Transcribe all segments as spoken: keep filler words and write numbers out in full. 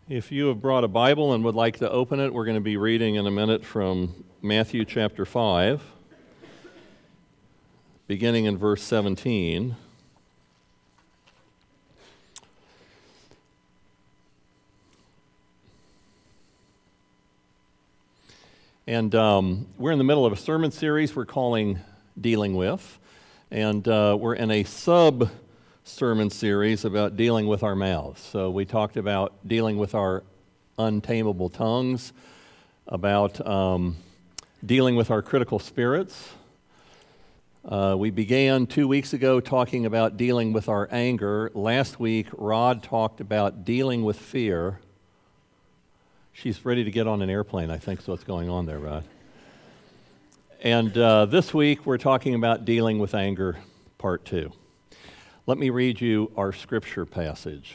If you have brought a Bible and would like to open it, we're going to be reading in a minute from Matthew chapter five, beginning in verse seventeen. And um, we're in the middle of a sermon series we're calling Dealing With, and uh, we're in a sub sermon series about dealing with our mouths. So we talked about dealing with our untamable tongues, about um, dealing with our critical spirits. Uh, we began two weeks ago talking about dealing with our anger. Last week, Rod talked about dealing with fear. She's ready to get on an airplane, I think, so what's going on there, Rod? And uh, this week, we're talking about dealing with anger, part two. Let me read you our scripture passage.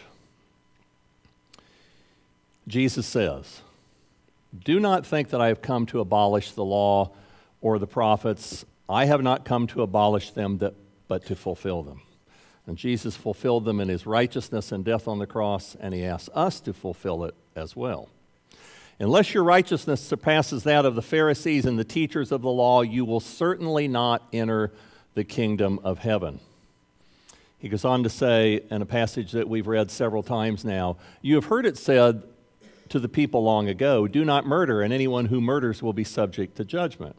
Jesus says, "Do not think that I have come to abolish the law or the prophets. I have not come to abolish them, that, but to fulfill them." And Jesus fulfilled them in his righteousness and death on the cross, and he asks us to fulfill it as well. "Unless your righteousness surpasses that of the Pharisees and the teachers of the law, you will certainly not enter the kingdom of heaven." He goes on to say, in a passage that we've read several times now, "You have heard it said to the people long ago, 'Do not murder, and anyone who murders will be subject to judgment.'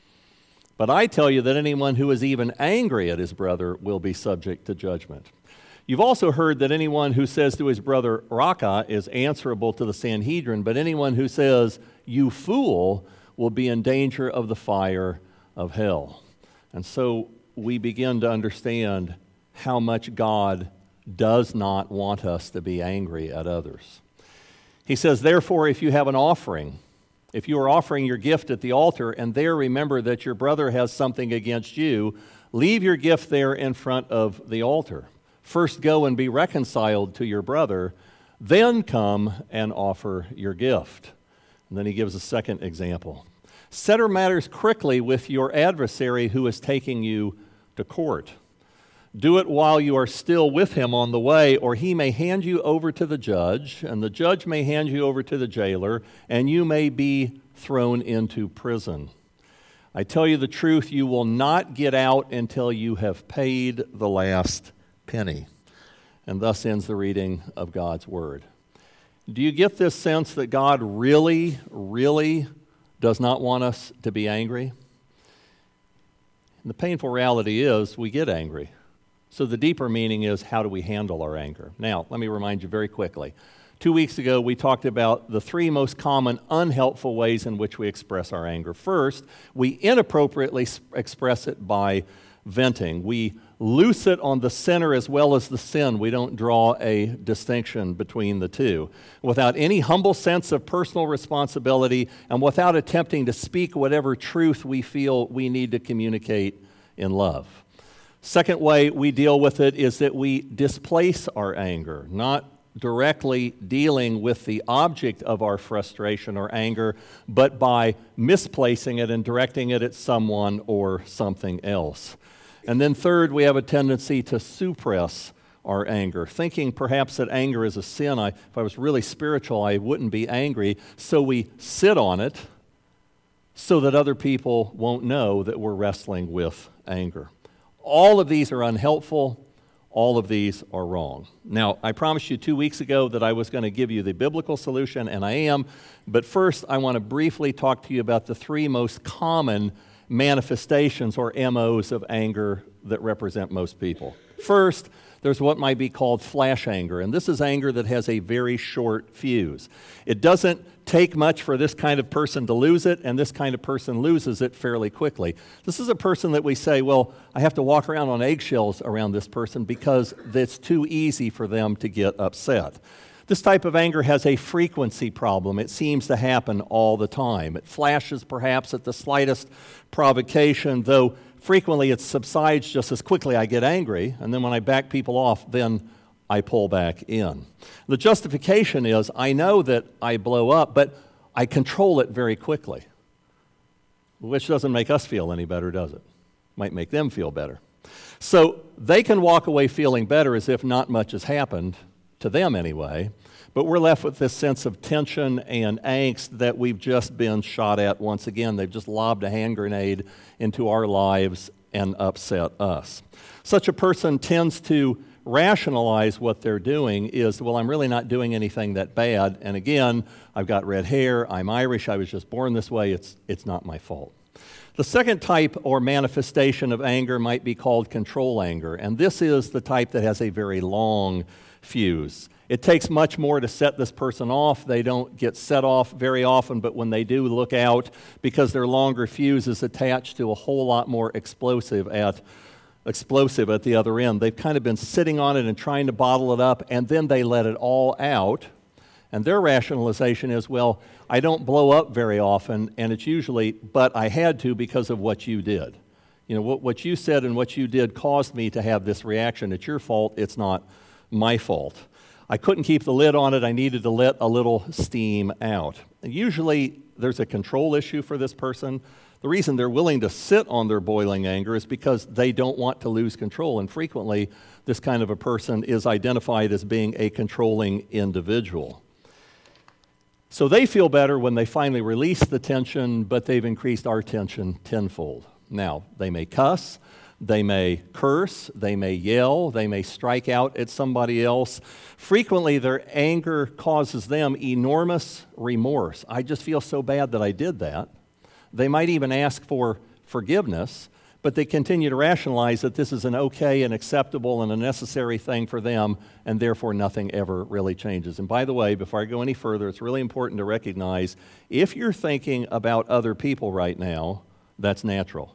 But I tell you that anyone who is even angry at his brother will be subject to judgment. You've also heard that anyone who says to his brother, 'Raca,' is answerable to the Sanhedrin, but anyone who says, 'You fool,' will be in danger of the fire of hell." And so we begin to understand how much God does not want us to be angry at others. He says, "Therefore, if you have an offering, if you are offering your gift at the altar, and there remember that your brother has something against you, leave your gift there in front of the altar. First go and be reconciled to your brother, then come and offer your gift." And then he gives a second example. "Settle matters quickly with your adversary who is taking you to court. Do it while you are still with him on the way, or he may hand you over to the judge, and the judge may hand you over to the jailer, and you may be thrown into prison. I tell you the truth, you will not get out until you have paid the last penny." And thus ends the reading of God's Word. Do you get this sense that God really, really does not want us to be angry? And the painful reality is we get angry. So the deeper meaning is, how do we handle our anger? Now, let me remind you very quickly. Two weeks ago, we talked about the three most common unhelpful ways in which we express our anger. First, we inappropriately express it by venting. We loose it on the sinner as well as the sin. We don't draw a distinction between the two. Without any humble sense of personal responsibility and without attempting to speak whatever truth we feel we need to communicate in love. Second way we deal with it is that we displace our anger, not directly dealing with the object of our frustration or anger, but by misplacing it and directing it at someone or something else. And then third, we have a tendency to suppress our anger, thinking perhaps that anger is a sin. I, if I was really spiritual, I wouldn't be angry. So we sit on it so that other people won't know that we're wrestling with anger. All of these are unhelpful. All of these are wrong. Now, I promised you two weeks ago that I was going to give you the biblical solution, and I am. But first, I want to briefly talk to you about the three most common manifestations or M Os of anger that represent most people. First, there's what might be called flash anger, and this is anger that has a very short fuse. It doesn't take much for this kind of person to lose it, and this kind of person loses it fairly quickly. This is a person that we say, well, I have to walk around on eggshells around this person because it's too easy for them to get upset. This type of anger has a frequency problem. It seems to happen all the time. It flashes perhaps at the slightest provocation, though frequently it subsides just as quickly. I get angry, and then when I back people off, then I pull back in. The justification is, I know that I blow up, but I control it very quickly, which doesn't make us feel any better, does it? Might make them feel better. So they can walk away feeling better as if not much has happened, to them anyway. But we're left with this sense of tension and angst that we've just been shot at once again. They've just lobbed a hand grenade into our lives and upset us. Such a person tends to rationalize what they're doing is, well, I'm really not doing anything that bad. And again, I've got red hair, I'm Irish, I was just born this way, it's, it's not my fault. The second type or manifestation of anger might be called control anger. And this is the type that has a very long fuse. It takes much more to set this person off. They don't get set off very often, but when they do, look out, because their longer fuse is attached to a whole lot more explosive at explosive at the other end. They've kind of been sitting on it and trying to bottle it up, and then they let it all out. And their rationalization is, well, I don't blow up very often, and it's usually, but I had to because of what you did. You know, what, what you said and what you did caused me to have this reaction. It's your fault, it's not my fault. I couldn't keep the lid on it. I needed to let a little steam out. And usually there's a control issue for this person. The reason they're willing to sit on their boiling anger is because they don't want to lose control. And frequently, this kind of a person is identified as being a controlling individual. So they feel better when they finally release the tension, but they've increased our tension tenfold. Now, they may cuss. They may curse, they may yell, they may strike out at somebody else. Frequently, their anger causes them enormous remorse. I just feel so bad that I did that. They might even ask for forgiveness, but they continue to rationalize that this is an okay and acceptable and a necessary thing for them, and therefore nothing ever really changes. And by the way, before I go any further, it's really important to recognize if you're thinking about other people right now, that's natural.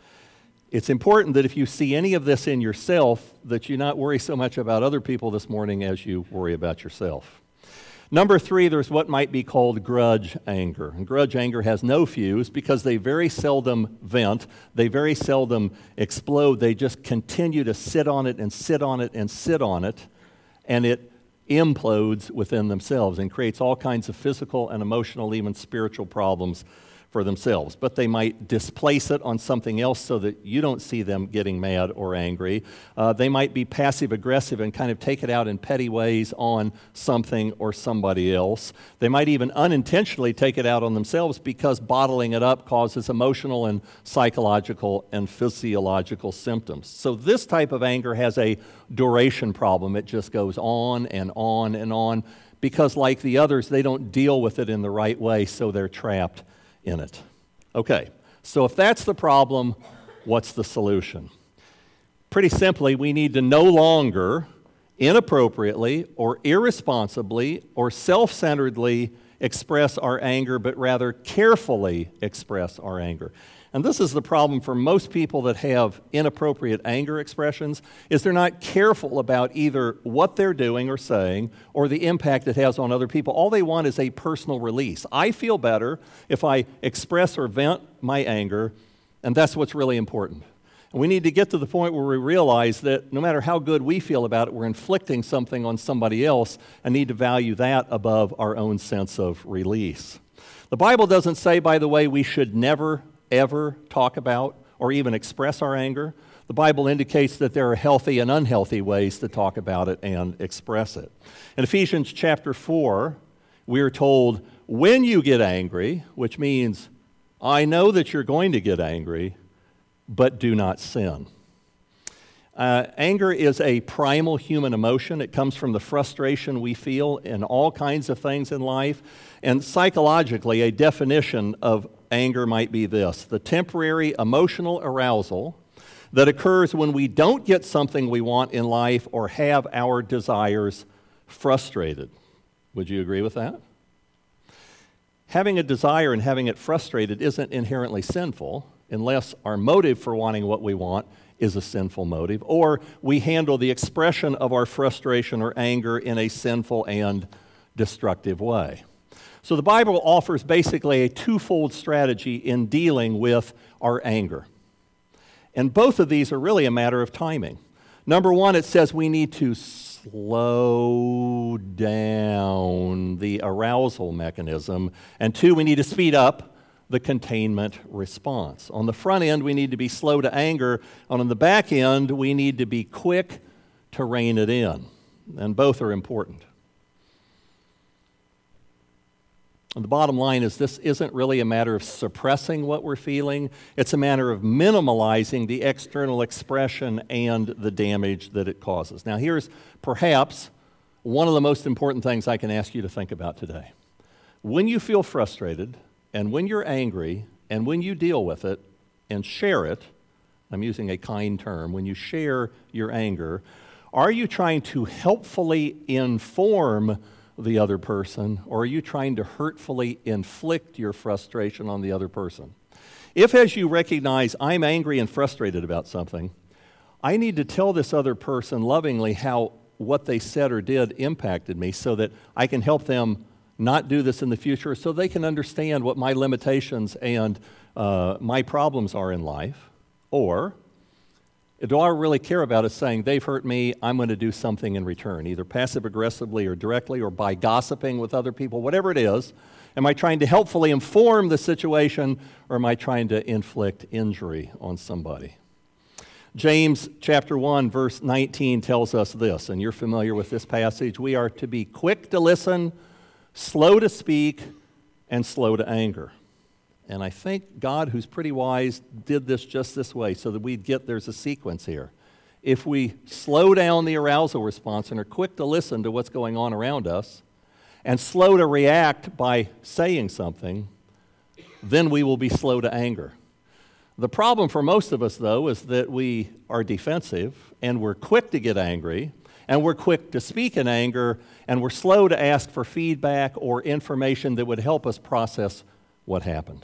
It's important that if you see any of this in yourself, that you not worry so much about other people this morning as you worry about yourself. Number three, there's what might be called grudge anger. And grudge anger has no fuse because they very seldom vent. They very seldom explode. They just continue to sit on it and sit on it and sit on it, and it implodes within themselves and creates all kinds of physical and emotional, even spiritual problems for themselves. But they might displace it on something else so that you don't see them getting mad or angry. Uh, they might be passive-aggressive and kind of take it out in petty ways on something or somebody else. They might even unintentionally take it out on themselves because bottling it up causes emotional and psychological and physiological symptoms. So this type of anger has a duration problem. It just goes on and on and on because, like the others, they don't deal with it in the right way, so they're trapped in it. Okay, so if that's the problem, what's the solution? Pretty simply, we need to no longer inappropriately or irresponsibly or self-centeredly express our anger, but rather carefully express our anger. And this is the problem for most people that have inappropriate anger expressions, is they're not careful about either what they're doing or saying or the impact it has on other people. All they want is a personal release. I feel better if I express or vent my anger, and that's what's really important. And we need to get to the point where we realize that no matter how good we feel about it, we're inflicting something on somebody else and need to value that above our own sense of release. The Bible doesn't say, by the way, we should never ever talk about or even express our anger. The Bible indicates that there are healthy and unhealthy ways to talk about it and express it. In Ephesians chapter four, we are told, when you get angry, which means I know that you're going to get angry, but do not sin. Uh, anger is a primal human emotion. It comes from the frustration we feel in all kinds of things in life. And psychologically, a definition of anger might be this: the temporary emotional arousal that occurs when we don't get something we want in life or have our desires frustrated. Would you agree with that? Having a desire and having it frustrated isn't inherently sinful unless our motive for wanting what we want is a sinful motive, or we handle the expression of our frustration or anger in a sinful and destructive way. So the Bible offers basically a twofold strategy in dealing with our anger. And both of these are really a matter of timing. Number one, it says we need to slow down the arousal mechanism. And two, we need to speed up the containment response. On the front end, we need to be slow to anger. And on the back end, we need to be quick to rein it in. and both are important. And the bottom line is this isn't really a matter of suppressing what we're feeling. It's a matter of minimalizing the external expression and the damage that it causes. Now, here's perhaps one of the most important things I can ask you to think about today. When you feel frustrated, and when you're angry, and when you deal with it and share it, I'm using a kind term, when you share your anger, are you trying to helpfully inform the other person, or are you trying to hurtfully inflict your frustration on the other person? If, as you recognize, I'm angry and frustrated about something, I need to tell this other person lovingly how what they said or did impacted me so that I can help them not do this in the future, so they can understand what my limitations and uh, my problems are in life. Or do I really care about it saying, they've hurt me, I'm going to do something in return, either passive-aggressively or directly or by gossiping with other people, whatever it is. Am I trying to helpfully inform the situation, or am I trying to inflict injury on somebody? James chapter one, verse nineteen tells us this, and you're familiar with this passage. We are to be quick to listen, slow to speak, and slow to anger. And I think God, who's pretty wise, did this just this way so that we'd get there's a sequence here. If we slow down the arousal response and are quick to listen to what's going on around us and slow to react by saying something, then we will be slow to anger. The problem for most of us, though, is that we are defensive and we're quick to get angry and we're quick to speak in anger and we're slow to ask for feedback or information that would help us process what happened.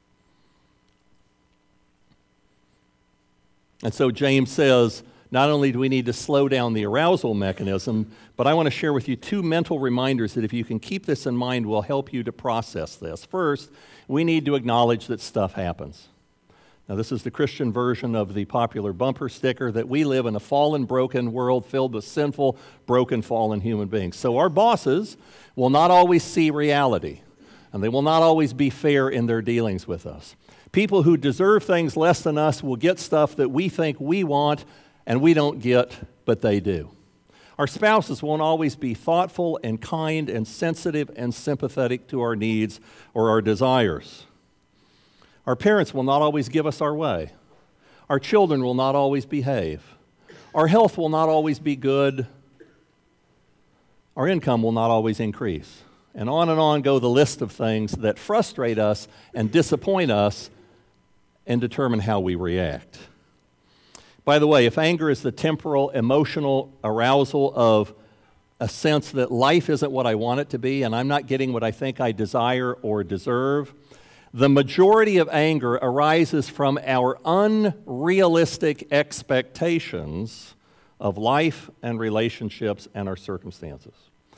And so James says, not only do we need to slow down the arousal mechanism, but I want to share with you two mental reminders that if you can keep this in mind will help you to process this. First, we need to acknowledge that stuff happens. Now, this is the Christian version of the popular bumper sticker that we live in a fallen, broken world filled with sinful, broken, fallen human beings. So our bosses will not always see reality, and they will not always be fair in their dealings with us. People who deserve things less than us will get stuff that we think we want and we don't get, but they do. Our spouses won't always be thoughtful and kind and sensitive and sympathetic to our needs or our desires. Our parents will not always give us our way. Our children will not always behave. Our health will not always be good. Our income will not always increase. And on and on go the list of things that frustrate us and disappoint us and determine how we react. By the way, if anger is the temporal, emotional arousal of a sense that life isn't what I want it to be and I'm not getting what I think I desire or deserve, the majority of anger arises from our unrealistic expectations of life and relationships and our circumstances.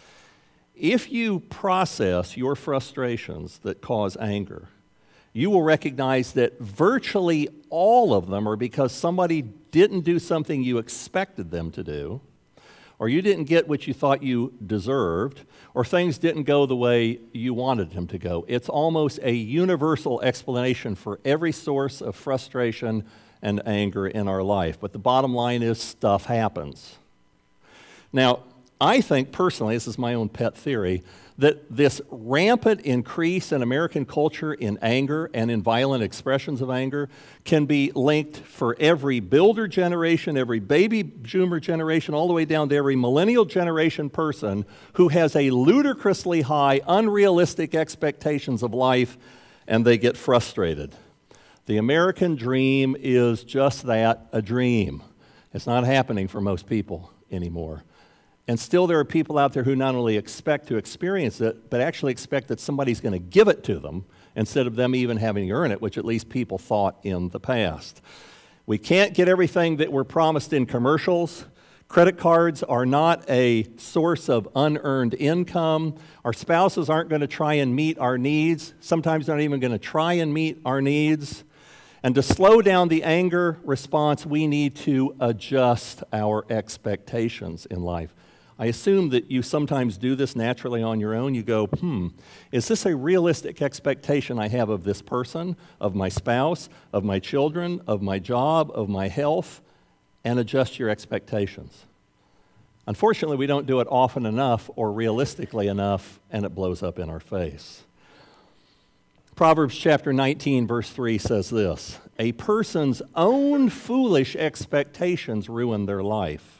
If you process your frustrations that cause anger, you will recognize that virtually all of them are because somebody didn't do something you expected them to do, or you didn't get what you thought you deserved, or things didn't go the way you wanted them to go. It's almost a universal explanation for every source of frustration and anger in our life. But the bottom line is stuff happens. Now, I think personally, this is my own pet theory, that this rampant increase in American culture in anger and in violent expressions of anger can be linked for every builder generation, every baby boomer generation, all the way down to every millennial generation person who has a ludicrously high, unrealistic expectations of life, and they get frustrated. The American dream is just that, a dream. It's not happening for most people anymore. And still there are people out there who not only expect to experience it, but actually expect that somebody's going to give it to them instead of them even having to earn it, which at least people thought in the past. We can't get everything that we're promised in commercials. Credit cards are not a source of unearned income. Our spouses aren't going to try and meet our needs. Sometimes they're not even going to try and meet our needs. And to slow down the anger response, we need to adjust our expectations in life. I assume that you sometimes do this naturally on your own. You go, hmm, is this a realistic expectation I have of this person, of my spouse, of my children, of my job, of my health? And adjust your expectations. Unfortunately, we don't do it often enough or realistically enough, and it blows up in our face. Proverbs chapter nineteen, verse three says this, "A person's own foolish expectations ruin their life."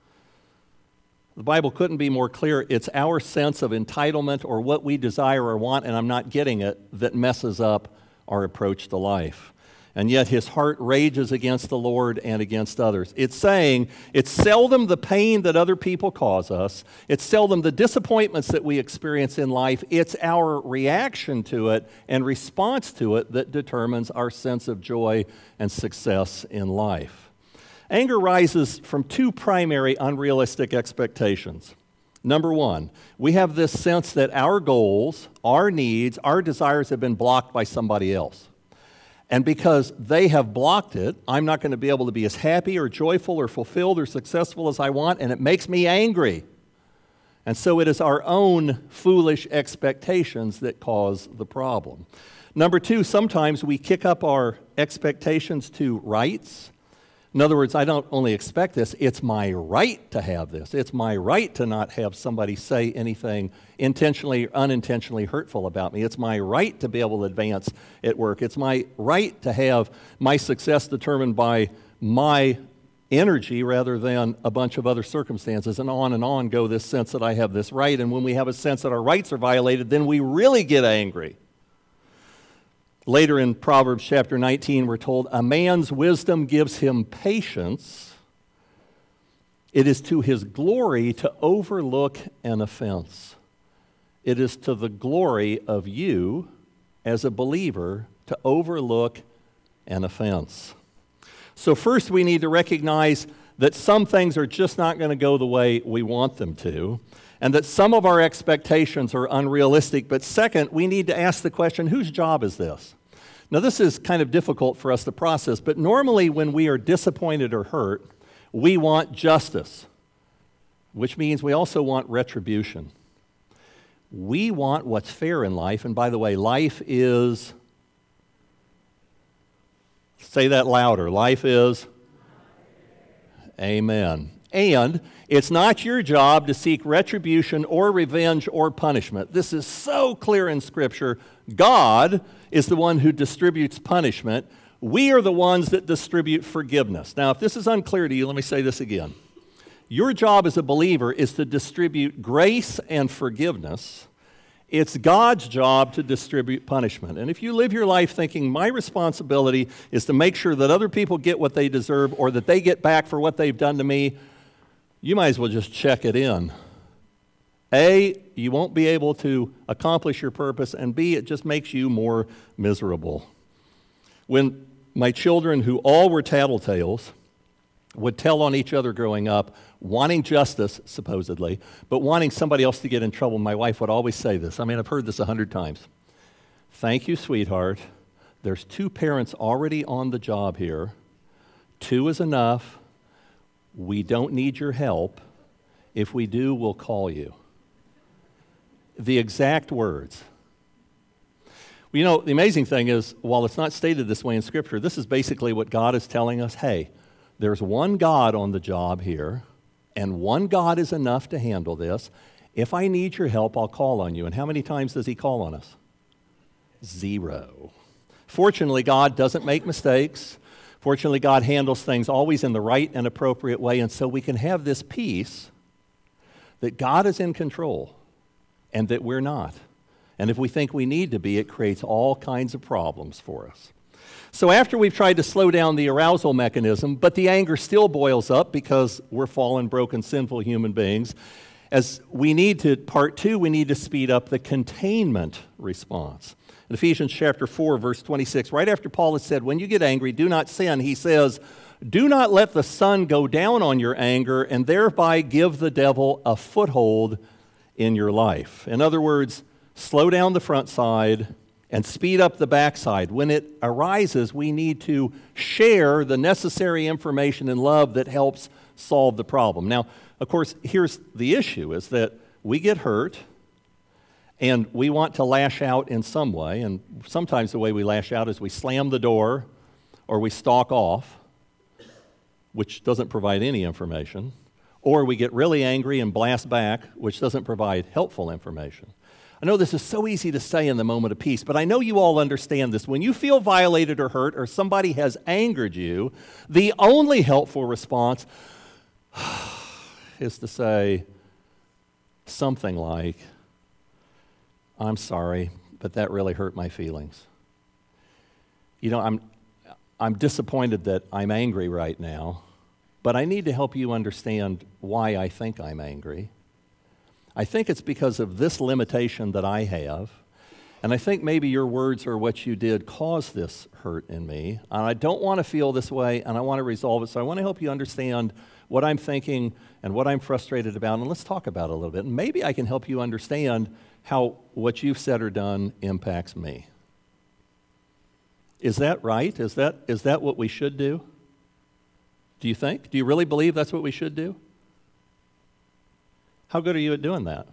The Bible couldn't be more clear. It's our sense of entitlement or what we desire or want, and I'm not getting it, that messes up our approach to life. And yet his heart rages against the Lord and against others. It's saying it's seldom the pain that other people cause us. It's seldom the disappointments that we experience in life. It's our reaction to it and response to it that determines our sense of joy and success in life. Anger rises from two primary unrealistic expectations. Number one, we have this sense that our goals, our needs, our desires have been blocked by somebody else. And because they have blocked it, I'm not going to be able to be as happy or joyful or fulfilled or successful as I want, and it makes me angry. And so it is our own foolish expectations that cause the problem. Number two, sometimes we kick up our expectations to rights. In other words, I don't only expect this, it's my right to have this. It's my right to not have somebody say anything intentionally or unintentionally hurtful about me. It's my right to be able to advance at work. It's my right to have my success determined by my energy rather than a bunch of other circumstances. And on and on go this sense that I have this right. And when we have a sense that our rights are violated, then we really get angry. Later in Proverbs chapter nineteen, we're told, "A man's wisdom gives him patience. It is to his glory to overlook an offense." It is to the glory of you as a believer to overlook an offense. So first we need to recognize that some things are just not going to go the way we want them to, and that some of our expectations are unrealistic. But second, we need to ask the question, whose job is this? Now, this is kind of difficult for us to process, but normally when we are disappointed or hurt, we want justice, which means we also want retribution. We want what's fair in life, and by the way, life is, say that louder, life is, amen. And it's not your job to seek retribution or revenge or punishment. This is so clear in Scripture. God is the one who distributes punishment. We are the ones that distribute forgiveness. Now, if this is unclear to you, let me say this again. Your job as a believer is to distribute grace and forgiveness. It's God's job to distribute punishment. And if you live your life thinking my responsibility is to make sure that other people get what they deserve or that they get back for what they've done to me, you might as well just check it in. A, you won't be able to accomplish your purpose, and B, it just makes you more miserable. When my children, who all were tattletales, would tell on each other growing up, wanting justice, supposedly, but wanting somebody else to get in trouble, my wife would always say this. I mean, I've heard this a hundred times. "Thank you, sweetheart. There's two parents already on the job here. Two is enough. We don't need your help. If we do, we'll call you." The exact words. Well, you know, the amazing thing is, while it's not stated this way in Scripture, this is basically what God is telling us. Hey, there's one God on the job here, and one God is enough to handle this. If I need your help, I'll call on you. And how many times does he call on us? Zero. Fortunately, God doesn't make mistakes. Fortunately, God handles things always in the right and appropriate way, and so we can have this peace that God is in control and that we're not. And if we think we need to be, it creates all kinds of problems for us. So after we've tried to slow down the arousal mechanism, but the anger still boils up because we're fallen, broken, sinful human beings, as we need to, part two, we need to speed up the containment response. In Ephesians chapter four, verse twenty-six, right after Paul has said, when you get angry, do not sin, he says, do not let the sun go down on your anger and thereby give the devil a foothold in your life. In other words, slow down the front side and speed up the backside. When it arises, we need to share the necessary information and love that helps solve the problem. Now, of course, here's the issue, is that we get hurt and we want to lash out in some way, and sometimes the way we lash out is we slam the door or we stalk off, which doesn't provide any information, or we get really angry and blast back, which doesn't provide helpful information. I know this is so easy to say in the moment of peace, but I know you all understand this. When you feel violated or hurt or somebody has angered you, the only helpful response is to say something like, I'm sorry, but that really hurt my feelings. You know, I'm, I'm disappointed that I'm angry right now, but I need to help you understand why I think I'm angry. I think it's because of this limitation that I have, and I think maybe your words or what you did caused this hurt in me, and I don't want to feel this way, and I want to resolve it, so I want to help you understand what I'm thinking and what I'm frustrated about, and let's talk about it a little bit, and maybe I can help you understand how what you've said or done impacts me. Is that right? Is that, is that what we should do? Do you think? Do you really believe that's what we should do? How good are you at doing that?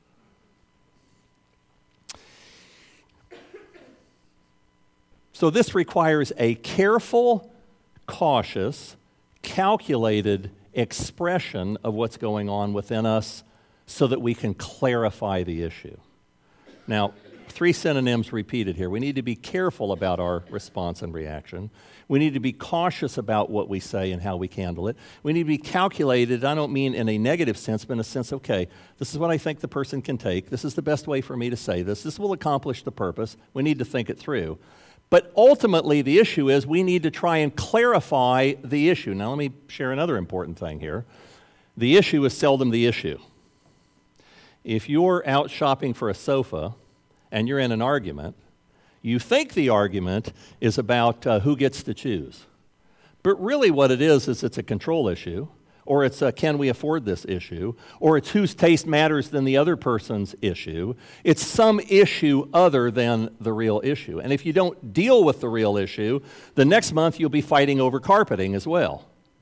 So this requires a careful, cautious, calculated expression of what's going on within us so that we can clarify the issue. Now, three synonyms repeated here. We need to be careful about our response and reaction. We need to be cautious about what we say and how we handle it. We need to be calculated. I don't mean in a negative sense, but in a sense, okay, this is what I think the person can take. This is the best way for me to say this. This will accomplish the purpose. We need to think it through. But ultimately, the issue is we need to try and clarify the issue. Now, let me share another important thing here. The issue is seldom the issue. If you're out shopping for a sofa and you're in an argument, you think the argument is about uh, who gets to choose. But really what it is, is it's a control issue, or it's a can we afford this issue, or it's whose taste matters than the other person's issue. It's some issue other than the real issue. And if you don't deal with the real issue, the next month you'll be fighting over carpeting as well.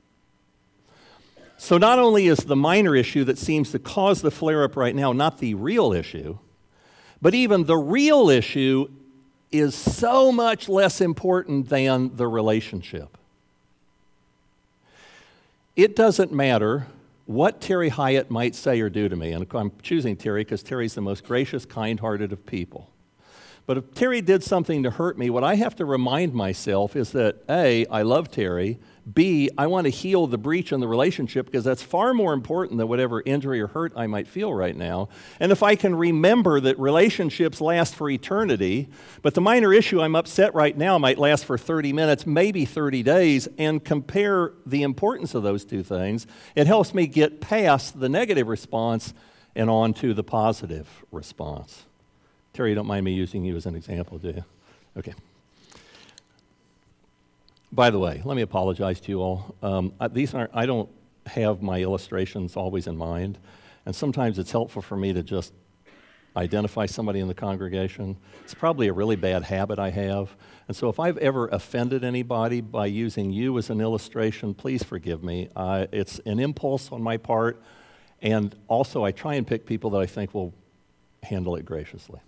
So not only is the minor issue that seems to cause the flare-up right now not the real issue, but even the real issue is so much less important than the relationship. It doesn't matter what Terry Hyatt might say or do to me, and I'm choosing Terry because Terry's the most gracious, kind-hearted of people. But if Terry did something to hurt me, what I have to remind myself is that A, I love Terry, B, I want to heal the breach in the relationship because that's far more important than whatever injury or hurt I might feel right now. And if I can remember that relationships last for eternity, but the minor issue I'm upset right now might last for thirty minutes, maybe thirty days, and compare the importance of those two things, it helps me get past the negative response and on to the positive response. Terry, you don't mind me using you as an example, do you? Okay. By the way, let me apologize to you all. Um, I, these aren't, I don't have my illustrations always in mind, and sometimes it's helpful for me to just identify somebody in the congregation. It's probably a really bad habit I have, and so if I've ever offended anybody by using you as an illustration, please forgive me. Uh, it's an impulse on my part, and also I try and pick people that I think will handle it graciously.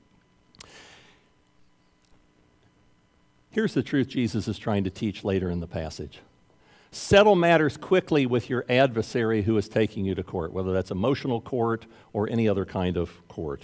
Here's the truth Jesus is trying to teach later in the passage. Settle matters quickly with your adversary who is taking you to court, whether that's emotional court or any other kind of court.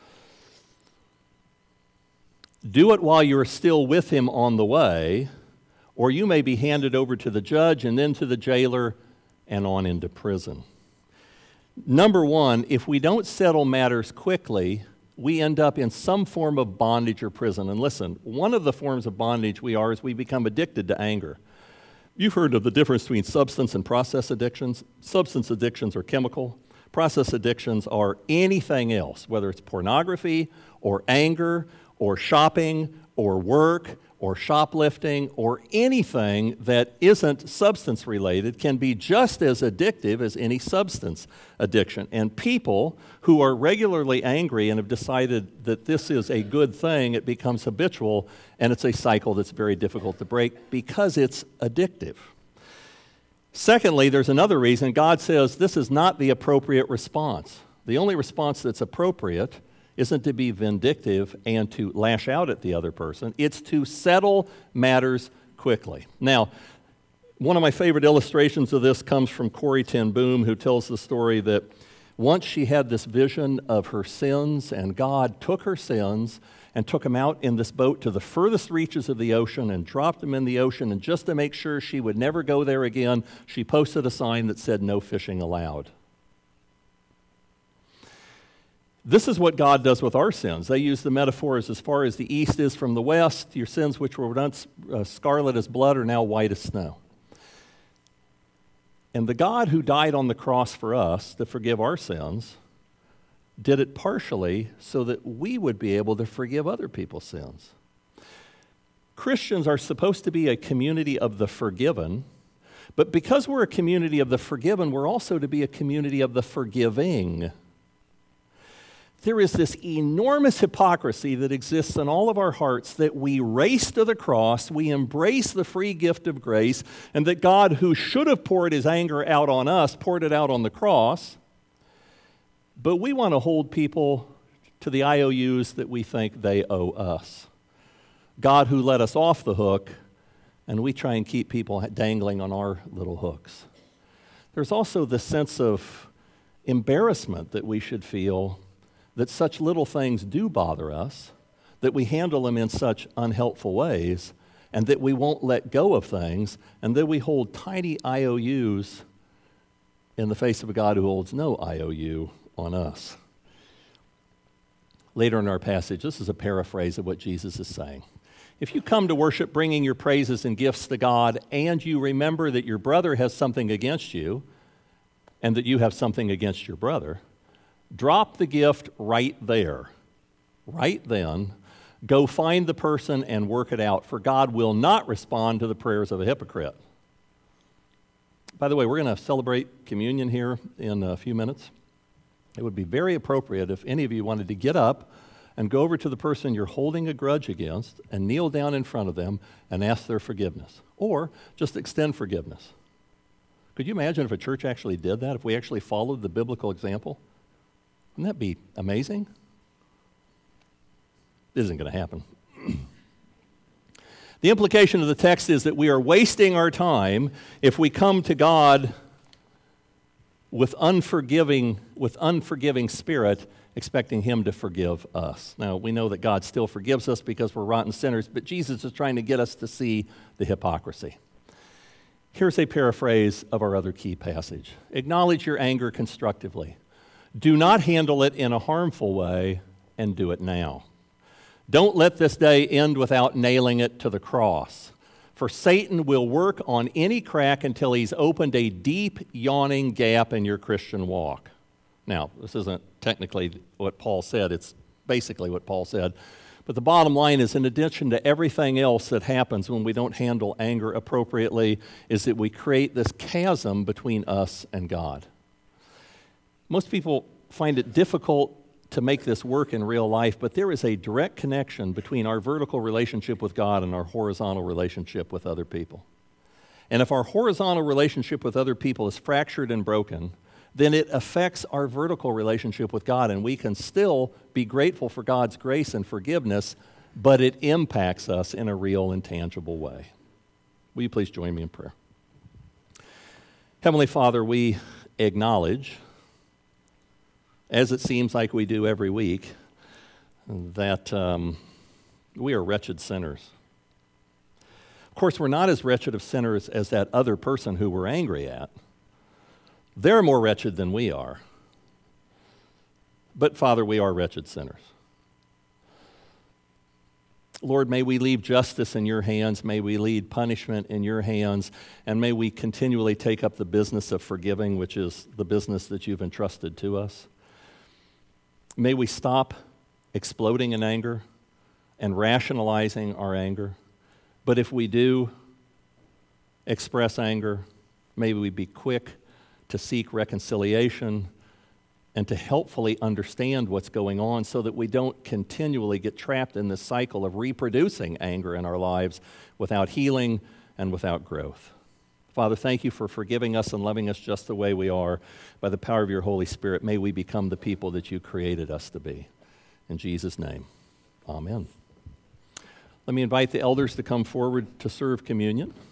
Do it while you're still with him on the way, or you may be handed over to the judge and then to the jailer and on into prison. Number one, if we don't settle matters quickly, we end up in some form of bondage or prison. And listen, one of the forms of bondage we are is we become addicted to anger. You've heard of the difference between substance and process addictions. Substance addictions are chemical. Process addictions are anything else, whether it's pornography or anger or shopping or work or shoplifting or anything that isn't substance related can be just as addictive as any substance addiction. And people who are regularly angry and have decided that this is a good thing, it becomes habitual, and it's a cycle that's very difficult to break because it's addictive. Secondly, there's another reason. God says this is not the appropriate response. The only response that's appropriate isn't to be vindictive and to lash out at the other person. It's to settle matters quickly. Now, One of my favorite illustrations of this comes from Corrie ten Boom, who tells the story that once she had this vision of her sins, and God took her sins and took them out in this boat to the furthest reaches of the ocean and dropped them in the ocean, and just to make sure she would never go there again, she posted a sign that said, "No fishing allowed." This is what God does with our sins. They use the metaphors, as far as the east is from the west, your sins which were once uh, scarlet as blood are now white as snow. And the God who died on the cross for us to forgive our sins did it partially so that we would be able to forgive other people's sins. Christians are supposed to be a community of the forgiven, but because we're a community of the forgiven, we're also to be a community of the forgiving. There is this enormous hypocrisy that exists in all of our hearts that we race to the cross, we embrace the free gift of grace, and that God, who should have poured his anger out on us, poured it out on the cross. But we want to hold people to the I O Us that we think they owe us. God who let us off the hook, and we try and keep people dangling on our little hooks. There's also this sense of embarrassment that we should feel that such little things do bother us, that we handle them in such unhelpful ways, and that we won't let go of things, and that we hold tiny I O Us in the face of a God who holds no I O U on us. Later in our passage, this is a paraphrase of what Jesus is saying. If you come to worship bringing your praises and gifts to God, and you remember that your brother has something against you, and that you have something against your brother, drop the gift right there, right then. Go find the person and work it out, for God will not respond to the prayers of a hypocrite. By the way, we're going to celebrate communion here in a few minutes. It would be very appropriate if any of you wanted to get up and go over to the person you're holding a grudge against and kneel down in front of them and ask their forgiveness, or just extend forgiveness. Could you imagine if a church actually did that, if we actually followed the biblical example? Wouldn't that be amazing? It isn't going to happen. The implication of the text is that we are wasting our time if we come to God with unforgiving, with unforgiving spirit, expecting him to forgive us. Now, we know that God still forgives us because we're rotten sinners, but Jesus is trying to get us to see the hypocrisy. Here's a paraphrase of our other key passage. Acknowledge your anger constructively. Do not handle it in a harmful way, and do it now. Don't let this day end without nailing it to the cross. For Satan will work on any crack until he's opened a deep, yawning gap in your Christian walk. Now, this isn't technically what Paul said. It's basically what Paul said. But the bottom line is, in addition to everything else that happens when we don't handle anger appropriately, is that we create this chasm between us and God. Most people find it difficult to make this work in real life, but there is a direct connection between our vertical relationship with God and our horizontal relationship with other people. And if our horizontal relationship with other people is fractured and broken, then it affects our vertical relationship with God, and we can still be grateful for God's grace and forgiveness, but it impacts us in a real and tangible way. Will you please join me in prayer? Heavenly Father, we acknowledge, as it seems like we do every week, that um, we are wretched sinners. Of course, we're not as wretched of sinners as that other person who we're angry at. They're more wretched than we are. But, Father, we are wretched sinners. Lord, may we leave justice in your hands, may we lead punishment in your hands, and may we continually take up the business of forgiving, which is the business that you've entrusted to us. May we stop exploding in anger and rationalizing our anger. But if we do express anger, may we be quick to seek reconciliation and to helpfully understand what's going on so that we don't continually get trapped in this cycle of reproducing anger in our lives without healing and without growth. Father, thank you for forgiving us and loving us just the way we are. By the power of your Holy Spirit, may we become the people that you created us to be. In Jesus' name, amen. Let me invite the elders to come forward to serve communion.